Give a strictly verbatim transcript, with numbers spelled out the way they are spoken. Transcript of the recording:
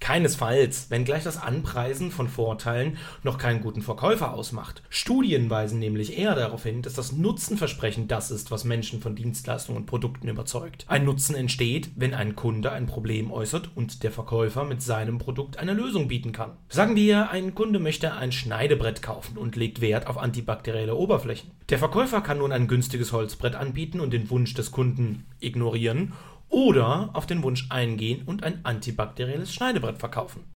Keinesfalls, wenngleich das Anpreisen von Vorteilen noch keinen guten Verkäufer ausmacht. Studien weisen nämlich eher darauf hin, dass das Nutzenversprechen das ist, was Menschen von Dienstleistungen und Produkten überzeugt. Ein Nutzen entsteht, wenn ein Kunde ein Problem äußert und der Verkäufer mit seinem Produkt eine Lösung bieten kann. Sagen wir, ein Kunde möchte ein Schneidebrett kaufen und legt Wert auf antibakterielle Oberflächen. Der Verkäufer kann nun ein günstiges Holzbrett anbieten und den Wunsch des Kunden ignorieren oder auf den Wunsch eingehen und ein antibakterielles Schneidebrett verkaufen.